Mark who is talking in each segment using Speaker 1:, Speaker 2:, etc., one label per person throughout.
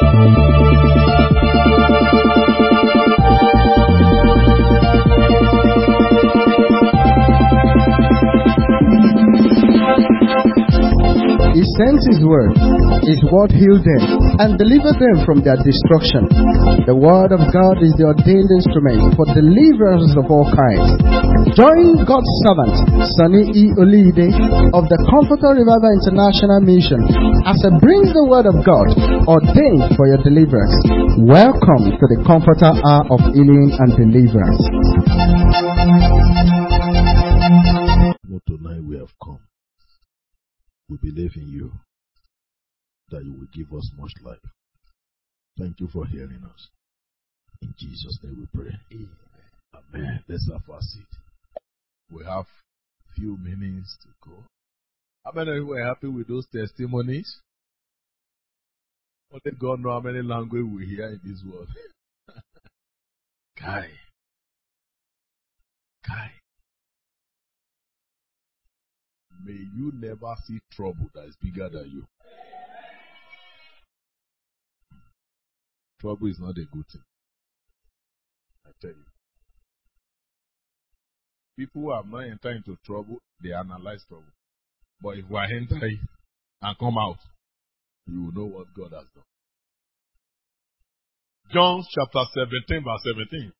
Speaker 1: He sent His word. His word healed them and delivered them from their destruction. The word of God is the ordained instrument for deliverance of all kinds. Join God's servant, Sunny E. Olide of the Comforter Revival International Mission as he brings the word of God ordained for your deliverance. Welcome to the Comforter Hour of Healing and Deliverance.
Speaker 2: Not tonight we have come. We believe in you, that you will give us much life. Thank you for hearing us. In Jesus' name we pray. Amen. Let's have our seat. We have few minutes to go. How many of you were happy with those testimonies? Only God knows how many languages we hear in this world. Kai. May you never see trouble that is bigger than you. Trouble is not a good thing. I tell you. People who have not entered into trouble, they analyze trouble. But if we are entering and come out, you will know what God has done. John chapter 17, verse 17.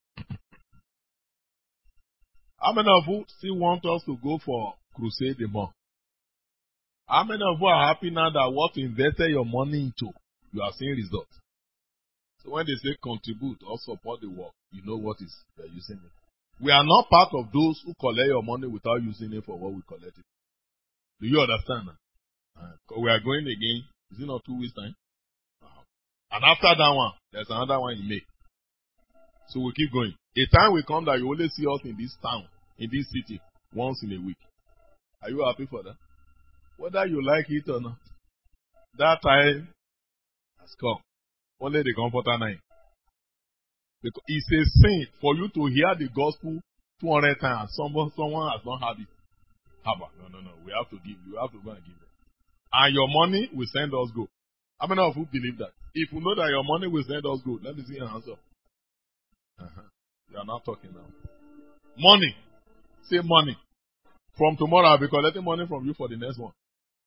Speaker 2: How many of you still want us to go for crusade more? How many of you are happy now that what you invested your money into, you are seeing results? So when they say contribute or support the work, you know what is they are using it. We are not part of those who collect your money without using it for what we collect it. Do you understand? We are going again. Is it not 2 weeks time? And after that one, there's another one you make. So we keep going. A time will come that you only see us in this town, in this city, once in a week. Are you happy for that? Whether you like it or not, that time has come. Only the Comforter 9. Because it's a sin for you to hear the gospel 200 times. Someone has not had it. No. We have to give. You have to go and give it. And your money will send us go. How many of you believe that? If you know that your money will send us go, let me see your answer. You are not talking now. Money. Say money. From tomorrow, I'll be collecting money from you for the next one.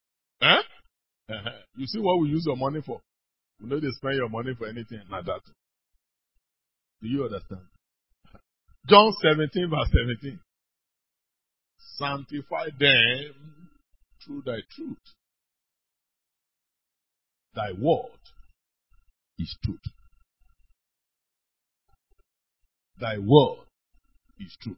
Speaker 2: You see what we use your money for? You know they spend your money for anything like that. Do you understand? John 17, verse 17. Sanctify them through thy truth. Thy word is truth. Thy word is truth.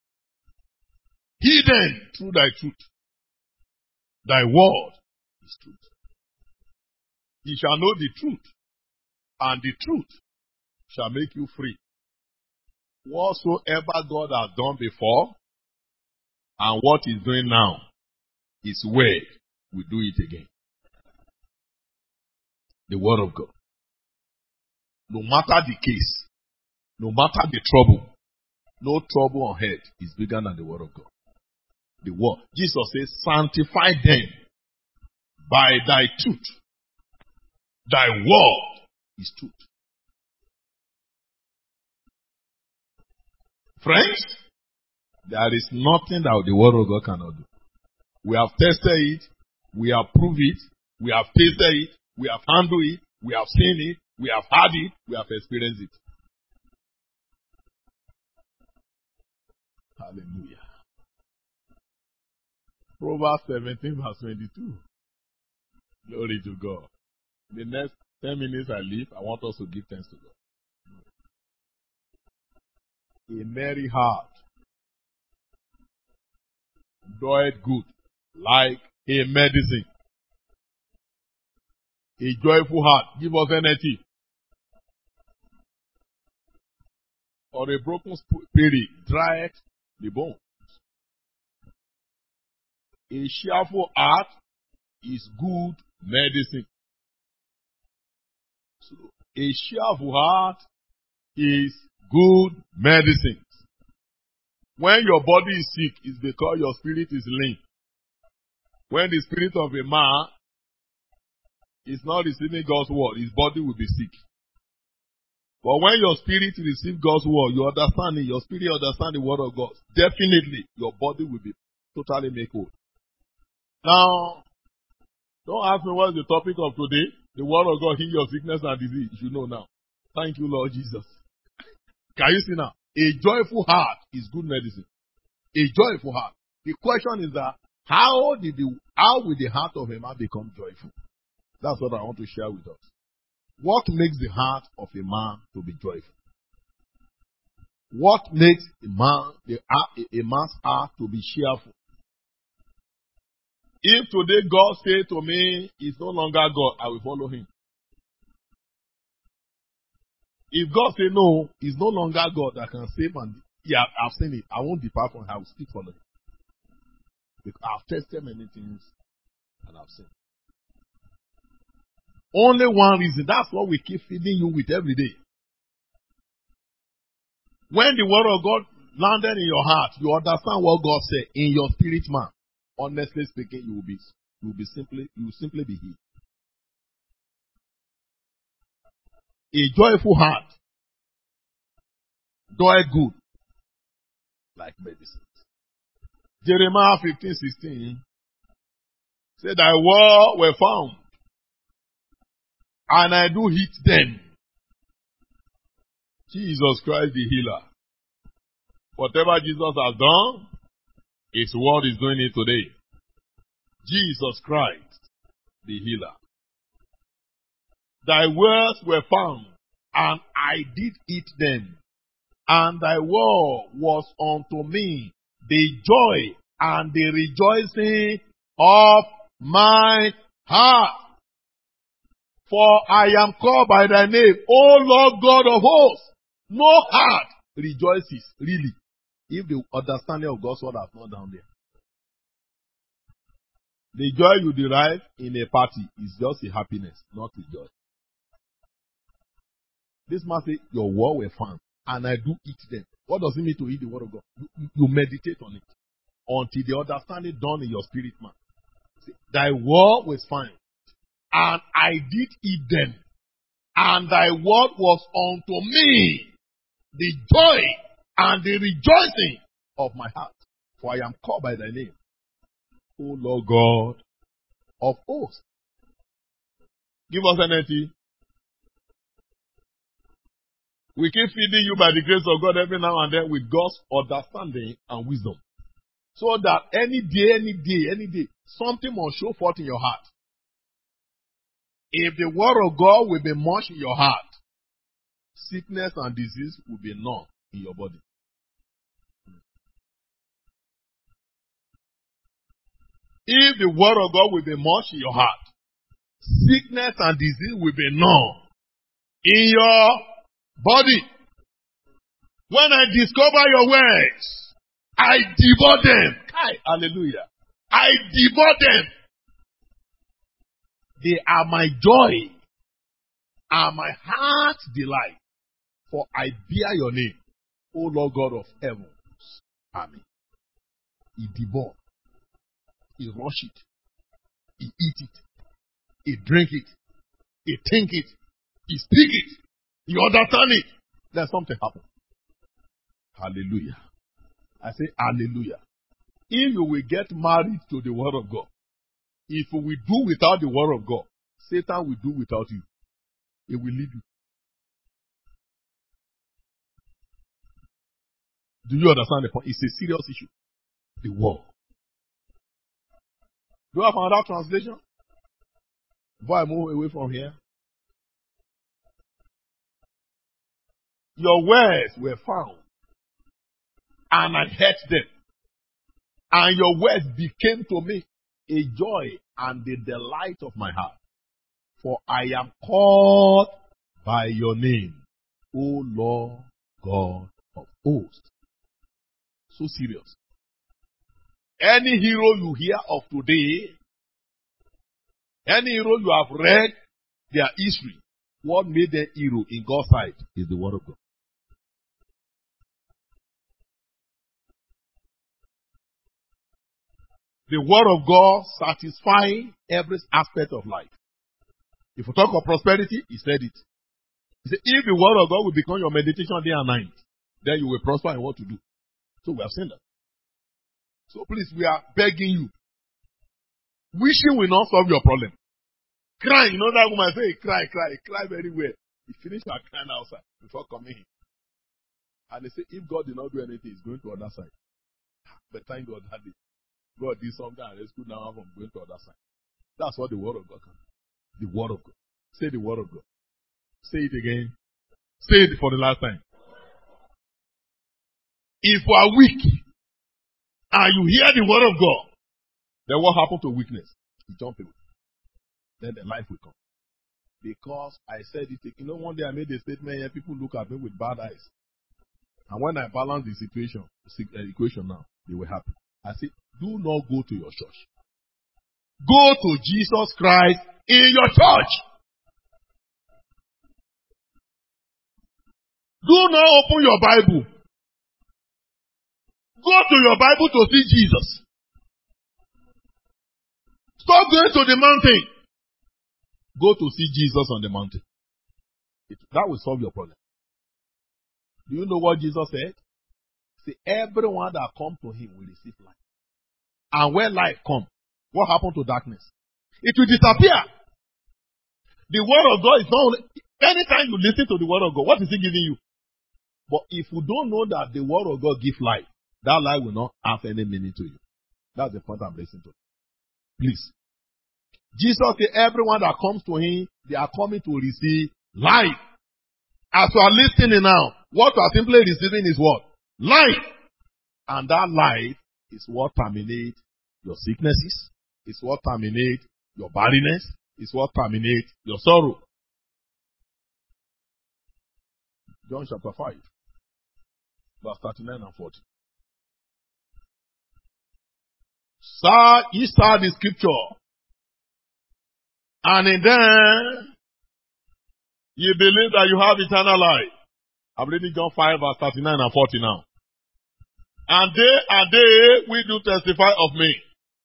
Speaker 2: Hidden through thy truth. Thy word is truth. Ye shall know the truth, and the truth shall make you free. Whatsoever God has done before, and what He's doing now, His word will do it again. The word of God. No matter the case, no matter the trouble, no trouble on earth is bigger than the word of God. The word. Jesus says, sanctify them by thy truth. Thy word is truth. Friends, there is nothing that the word of God cannot do. We have tested it, we have proved it, we have tasted it, we have handled it, we have seen it, we have had it, we have experienced it. Hallelujah. Proverbs 17 verse 22. Glory to God. The next 10 minutes I leave, I want us to give thanks to God. A merry heart doeth good like a medicine. A joyful heart give us energy. Or a broken spirit drieth the bones. A cheerful heart is good medicine. So, a cheerful heart is good medicine. When your body is sick, it's because your spirit is lame. When the spirit of a man is not receiving God's word, his body will be sick. But when your spirit receives God's word, you understand it, your spirit understands the word of God, definitely your body will be totally made whole. Now, don't ask me what's the topic of today. The word of God heal your sickness and disease. You should know now. Thank you, Lord Jesus. Can you see now? A joyful heart is good medicine. A joyful heart. The question is that how will the heart of a man become joyful? That's what I want to share with us. What makes the heart of a man to be joyful? What makes a man's heart to be cheerful? If today God say to me, he's no longer God, I will follow him. If God say no, he's no longer God that can save and I've seen it. I won't depart from him. I will still follow him. Because I've tested many things and I've seen. Only one reason. That's what we keep feeding you with every day. When the word of God landed in your heart, you understand what God said in your spirit man. Honestly speaking, you will simply be healed. A joyful heart doeth good like medicine. Jeremiah 15:16 said, thy word were found, and I do hit them. Jesus Christ the healer. Whatever Jesus has done, his word is doing it today. Jesus Christ the healer. Thy words were found, and I did eat them. And thy word was unto me the joy and the rejoicing of my heart. For I am called by thy name, O Lord God of hosts. No heart rejoices, really, if the understanding of God's word has not down there. The joy you derive in a party is just a happiness, not a joy. This man says, your word were found, and I do eat them. What does it mean to eat the word of God? You meditate on it until the understanding dawn in your spirit man. See, thy word was found, and I did eat them, and thy word was unto me the joy and the rejoicing of my heart. For I am called by thy name, O Lord God of hosts. Give us energy. We keep feeding you by the grace of God every now and then with God's understanding and wisdom. So that any day, something must show forth in your heart. If the word of God will be much in your heart, sickness and disease will be none in your body. If the word of God will be much in your heart, sickness and disease will be none in your body. When I discover your words, I devour them. Hallelujah. I devour them. They are my joy and my heart's delight. For I bear your name, O Lord God of heaven. Amen. He devour. He rush it. He eat it. He drink it. He think it. He speak it. You understand it. Then something happen. Hallelujah. I say hallelujah. If you will get married to the word of God, if we do without the word of God, Satan will do without you. He will lead you. Do you understand the point? It's a serious issue. The word. Do you have another translation? Before I move away from here. Your words were found, and I heard them. And your words became to me a joy and the delight of my heart. For I am called by your name, O Lord God of hosts. So serious. Any hero you hear of today, any hero you have read their history, what made them hero in God's sight is the word of God. The word of God satisfies every aspect of life. If you talk of prosperity, he said it. He said, if the word of God will become your meditation day and night, then you will prosper in what to do. So we have seen that. So please, we are begging you. Wishing will not solve your problem. Crying, you know that woman say, cry very well. He finished her crying outside before coming in. And they say, if God did not do anything, he's going to the other side. But thank God that God did something and rescued now from going to the other side. That's what the word of God can do. The word of God. Say the word of God. Say it again. Say it for the last time. If you are weak and you hear the word of God, then what happened to weakness? You jump away. Then the life will come. Because I said it, you know, one day I made a statement here, people look at me with bad eyes. And when I balance the equation now, they were happy. I said, do not go to your church. Go to Jesus Christ in your church. Do not open your Bible. Go to your Bible to see Jesus. Stop going to the mountain. Go to see Jesus on the mountain. That will solve your problem. Do you know what Jesus said? Say, everyone that comes to him will receive life. And when life comes, what happened to darkness? It will disappear. The word of God is not only, anytime you listen to the word of God, what is he giving you? But if you don't know that the word of God gives life, that life will not have any meaning to you. That's the point I'm listening to. Please. Jesus said, everyone that comes to him, they are coming to receive life. As you are listening now, what you are simply receiving is what? Life. And that life is what terminates your sicknesses, is what terminates your barrenness, is what terminates your sorrow. John chapter 5, verse 39 and 40. Sir, ye saw the scripture, and in them ye believe that you have eternal life. I'm reading John 5, verse 39 and 40 now. And they will do testify of me.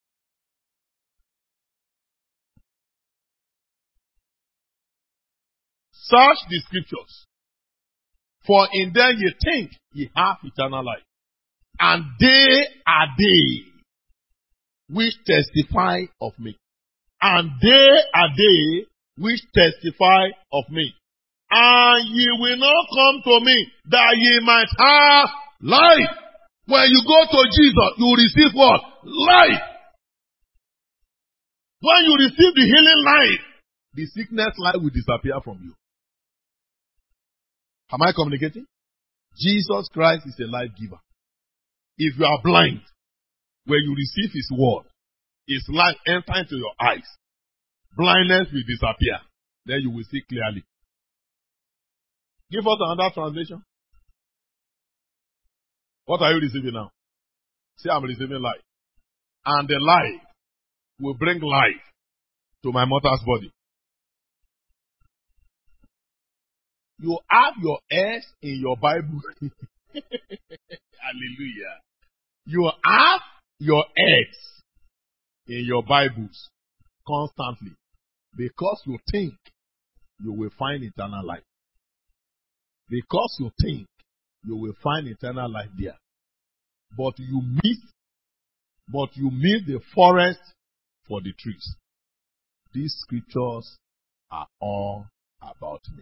Speaker 2: Search the scriptures, for in them ye think ye have eternal life. And they which testify of me. And they which testify of me. And ye will not come to me that ye might have life. When you go to Jesus, you receive what? Life. When you receive the healing life, the sickness life will disappear from you. Am I communicating? Jesus Christ is a life giver. If you are blind, when you receive his word, his life enter into your eyes. Blindness will disappear. Then you will see clearly. Give us another translation. What are you receiving now? Say, I'm receiving life. And the life will bring life to my mother's body. You have your S in your Bible. Hallelujah. You have your S in your Bibles constantly because you think you will find eternal life. Because you think you will find eternal life there. But you miss the forest for the trees. These scriptures are all about me.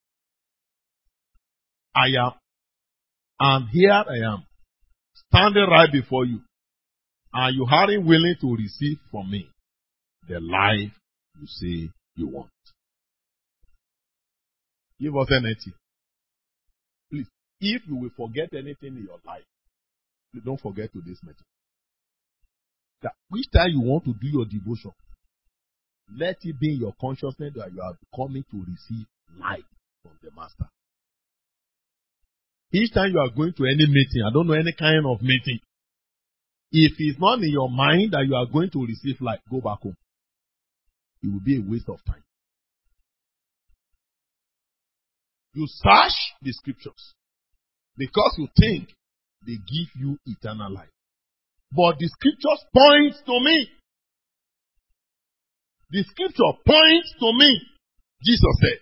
Speaker 2: And here I am, standing right before you, and you aren't willing to receive from me the life you say you want. Give us anything. Please, if you will forget anything in your life, please don't forget today's message. That which time you want to do your devotion, let it be in your consciousness that you are coming to receive life from the Master. Each time you are going to any meeting, I don't know any kind of meeting, if it's not in your mind that you are going to receive life, go back home. It will be a waste of time. You search the scriptures because you think they give you eternal life. But the scriptures point to me. The scripture points to me. Jesus said,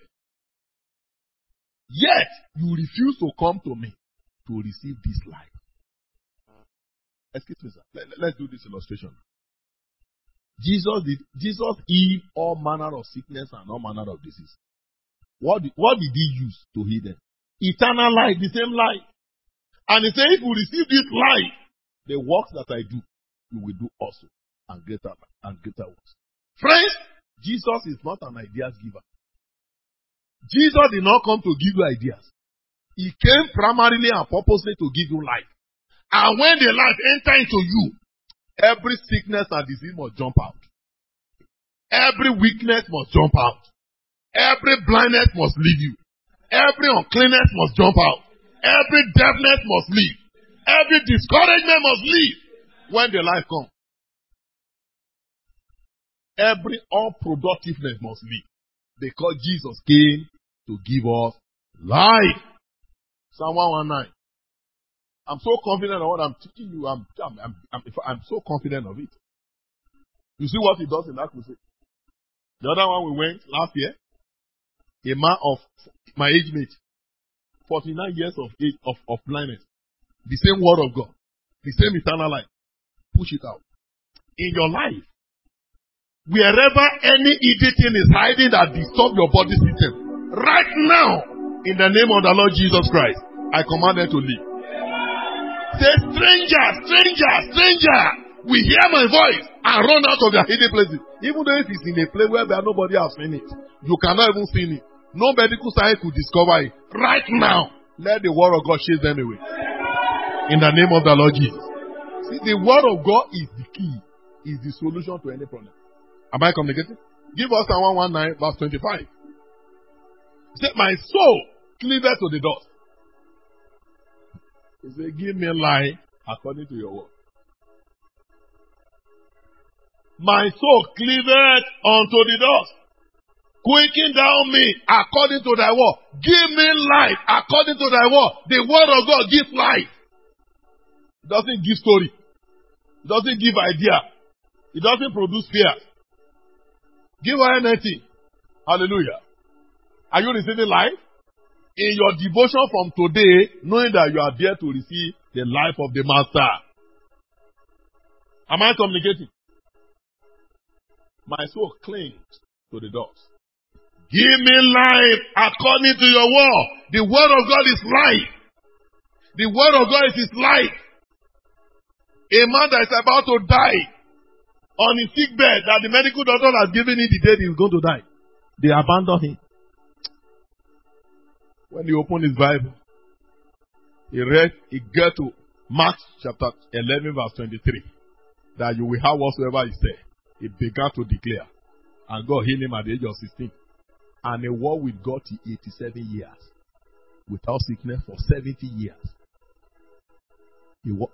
Speaker 2: yet you refuse to come to me to receive this life. Excuse me, sir. Let's do this illustration. Jesus healed all manner of sickness and all manner of disease. What did he use to heal them? Eternal life, the same life. And he said, if you receive this life, the works that I do, you will do also, and greater works. Friends, Jesus is not an ideas giver. Jesus did not come to give you ideas. He came primarily and purposely to give you life. And when the life enters into you, every sickness and disease must jump out. Every weakness must jump out. Every blindness must leave you. Every uncleanness must jump out. Every deafness must leave. Every discouragement must leave when the life comes. Every unproductiveness must leave. Because Jesus came to give us life. Psalm 119. I'm so confident of what I'm teaching you. I'm so confident of it. You see what he does in that crusade? The other one we went last year, a man of my age mate, 49 years of age of blindness. The same word of God, the same eternal life. Push it out. In your life, wherever any evil thing is hiding that disturbs your body system, right now, in the name of the Lord Jesus Christ, I command them to leave. Say, stranger, we hear my voice and run out of their hidden places. Even though it is in a place where nobody has seen it, you cannot even see it. No medical science could discover it. Right now, let the word of God chase them away. In the name of the Lord Jesus. See, the word of God is the key, is the solution to any problem. Am I communicating? Give us Psalm 119, verse 25. Say, my soul cleaveth to the dust. He said, give me life according to your word. My soul cleaveth unto the dust. Quicken down me according to thy word. Give me life according to thy word. The word of God gives life. It doesn't give story. It doesn't give idea. It doesn't produce fear. Give her anything. Hallelujah. Are you receiving life? In your devotion from today, knowing that you are there to receive the life of the Master. Am I communicating? My soul clings to the dust. Give me life according to your word. The word of God is life. The word of God is his life. A man that is about to die on his sick bed, that the medical doctor has given him the date he is going to die. They abandon him. When he opened his Bible, he got to Mark chapter 11 verse 23. That you will have whatsoever he said. He began to declare. And God healed him at the age of 16. And he walked with God till 87 years. Without sickness for 70 years. He walked.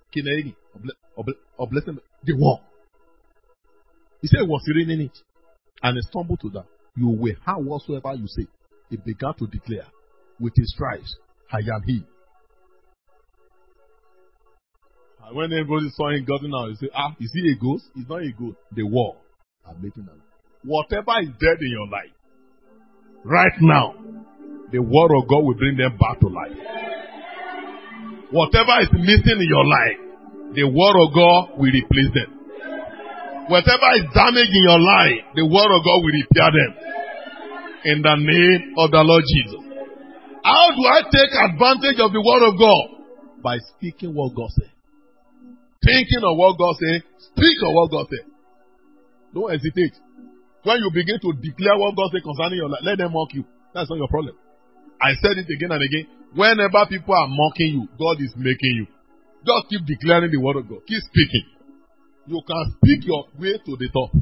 Speaker 2: The war. He said he was reading it. And he stumbled to that. You will have whatsoever you say. He began to declare. With his stripes, I am he. And when everybody saw him gotten out, he said, is he a ghost? He's not a ghost. The war are making them. Whatever is dead in your life, right now, the word of God will bring them back to life. Whatever is missing in your life, the word of God will replace them. Whatever is damaged in your life, the word of God will repair them. In the name of the Lord Jesus. How do I take advantage of the word of God? By speaking what God said. Thinking of what God said. Speak of what God said. Don't hesitate. When you begin to declare what God said concerning your life, let them mock you. That's not your problem. I said it again and again. Whenever people are mocking you, God is making you. Just keep declaring the word of God. Keep speaking. You can speak your way to the top.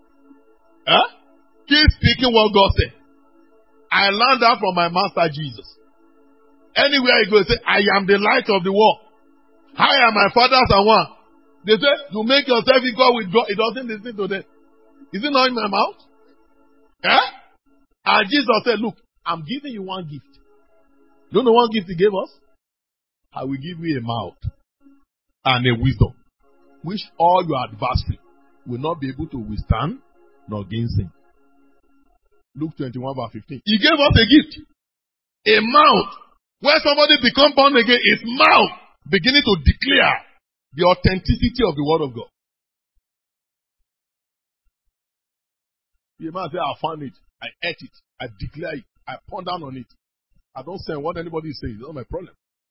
Speaker 2: Keep speaking what God said. I learned that from my master Jesus. Anywhere you go, say, I am the light of the world. I am my fathers are one. They say, you make yourself equal with God. It doesn't listen to them. Is it not in my mouth? And Jesus said, look, I'm giving you one gift. You know one gift he gave us? I will give you a mouth and a wisdom, which all your adversary will not be able to withstand nor gainsay. Luke 21 verse 15. He gave us a gift. A mouth. When somebody becomes born again, his mouth beginning to declare the authenticity of the word of God. The man say, I found it. I ate it. I declare it. I ponder on it. I don't say what anybody is saying. It's not my problem.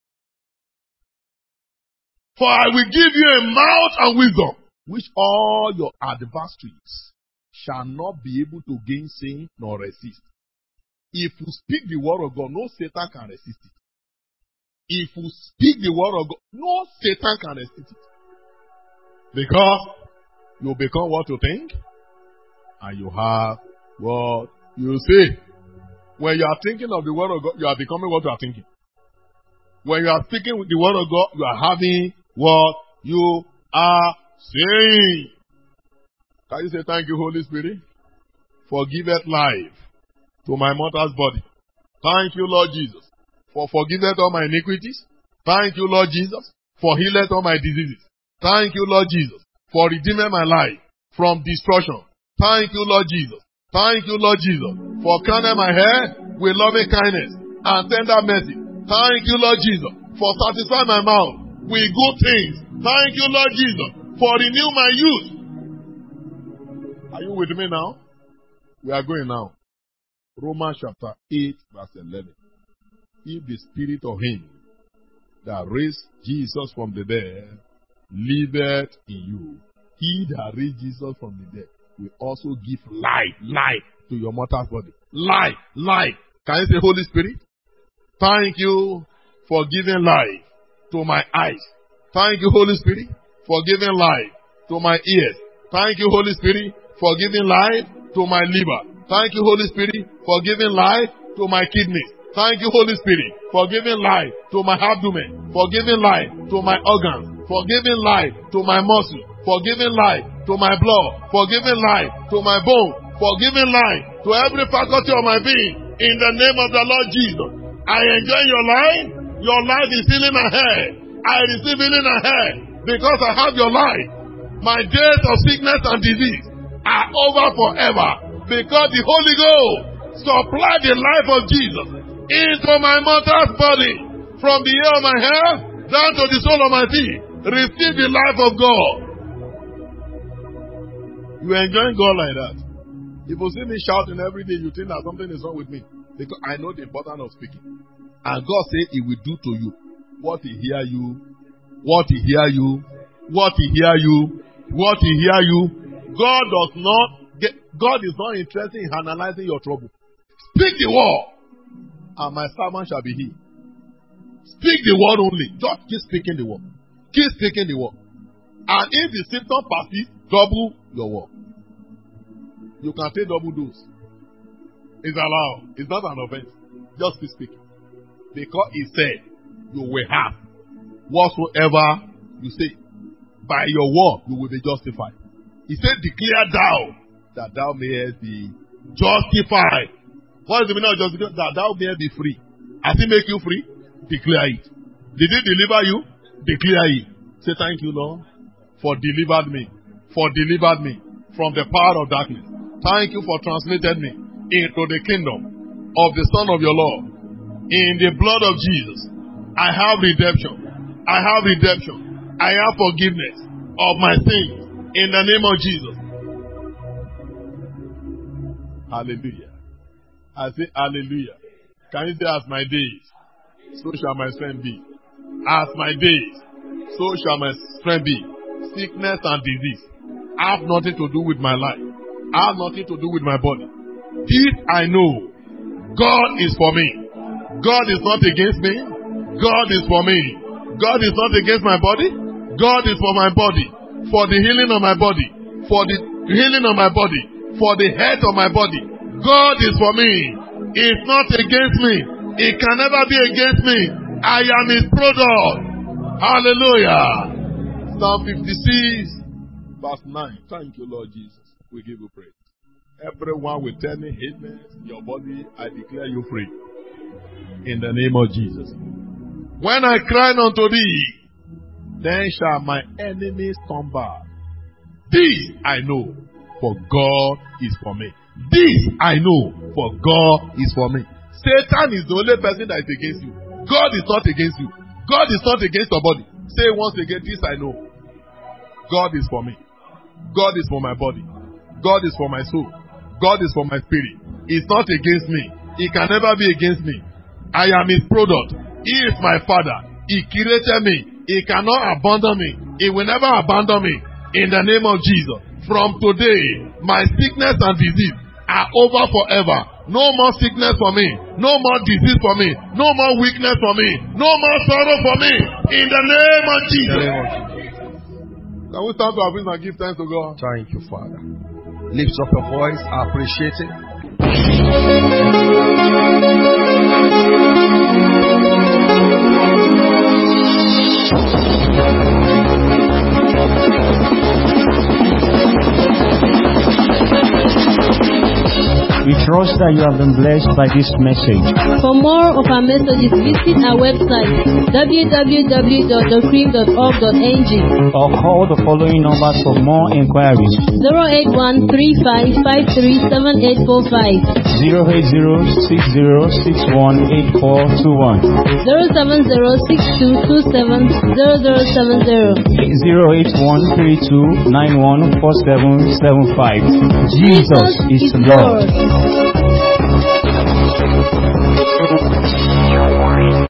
Speaker 2: For I will give you a mouth and wisdom, which all your adversaries shall not be able to gainsay nor resist. If you speak the word of God, no Satan can resist it. If you speak the word of God, no Satan can resist it. Because you become what you think, and you have what you say. When you are thinking of the word of God, you are becoming what you are thinking. When you are speaking with the word of God, you are having what you are saying. Can you say thank you, Holy Spirit, for giveth life to my mother's body? Thank you, Lord Jesus, for forgiveth all my iniquities. Thank you, Lord Jesus, for healeth all my diseases. Thank you, Lord Jesus, for redeeming my life from destruction. Thank you, Lord Jesus. Thank you, Lord Jesus, for crowning my head with loving kindness and tender mercy. Thank you, Lord Jesus, for satisfying my mouth with good things. Thank you, Lord Jesus, for renew my youth. Are you with me now? We are going now. Romans chapter 8, verse 11. If the spirit of him that raised Jesus from the dead liveth in you, he that raised Jesus from the dead will also give life to your mortal body. Life. Can you say, Holy Spirit? Thank you for giving life to my eyes. Thank you, Holy Spirit, for giving life to my ears. Thank you, Holy Spirit, for giving life to my liver. Thank you, Holy Spirit, for giving life to my kidneys. Thank you, Holy Spirit, for giving life to my abdomen, for giving life to my organs, for giving life to my muscles, for giving life to my blood, for giving life to my bone, for giving life to every faculty of my being. In the name of the Lord Jesus, I enjoy your life. Your life is healing my head. I receive healing my head because I have your life. My days of sickness and disease are over forever because the Holy Ghost supplied the life of Jesus into my mother's body from the hair of my hair down to the sole of my feet. Receive the life of God. You are enjoying God like that. If you see me shouting every day, you think that something is wrong with me. Because I know the importance of speaking. And God said He will do to you what He hear you, what He hear you, what He hear you, what He hear you. God is not interested in analyzing your trouble. Speak the word, and my servant shall be healed. Speak the word only. Just keep speaking the word. Keep speaking the word. And if the symptom persists, double your word. You can take double dose. It's allowed. It's not an offense. Just keep speaking. Because He said, you will have whatsoever you say. By your word, you will be justified. He said, declare thou that thou mayest be justified. What is the meaning of justification? That thou mayest be free. Has He make you free? Declare it. Did He deliver you? Declare it. Say, thank you, Lord, for delivered me. For delivered me from the power of darkness. Thank you for translated me into the kingdom of the Son of your Lord. In the blood of Jesus, I have redemption. I have redemption. I have forgiveness of my sins. In the name of Jesus. Hallelujah. I say hallelujah. Can you say, as my days, so shall my strength be. As my days, so shall my strength be. Sickness and disease have nothing to do with my life. Have nothing to do with my body. This I know. God is for me. God is not against me. God is for me. God is not against my body. God is for my body. For the healing of my body. For the healing of my body. For the health of my body. God is for me. It's not against me. It can never be against me. I am His product. Hallelujah. Psalm 56 verse 9. Thank you, Lord Jesus. We give you praise. Everyone with any heaviness in your body, I declare you free. In the name of Jesus. When I cry unto thee, then shall my enemies come back. This I know, for God is for me. This I know, for God is for me. Satan is the only person that is against you. God is not against you. God is not against your body. Say once again, this I know. God is for me. God is for my body. God is for my soul. God is for my spirit. He's not against me. He can never be against me. I am his product. He is my father. He created me. He cannot abandon me. He will never abandon me. In the name of Jesus. From today, my sickness and disease are over forever. No more sickness for me. No more disease for me. No more weakness for me. No more sorrow for me. In the name of Jesus. Can we stand to our feet and give thanks to God?
Speaker 1: Thank you, Father. Lift up your voice. I appreciate it.
Speaker 3: We trust that you have been blessed by this message.
Speaker 4: For more of our messages, visit our website www.docream.org.ng
Speaker 3: or call the following numbers for more inquiries:
Speaker 4: 08135537845,
Speaker 3: 08060618421,
Speaker 4: 07062270070,
Speaker 3: 08132914775. Jesus is Lord.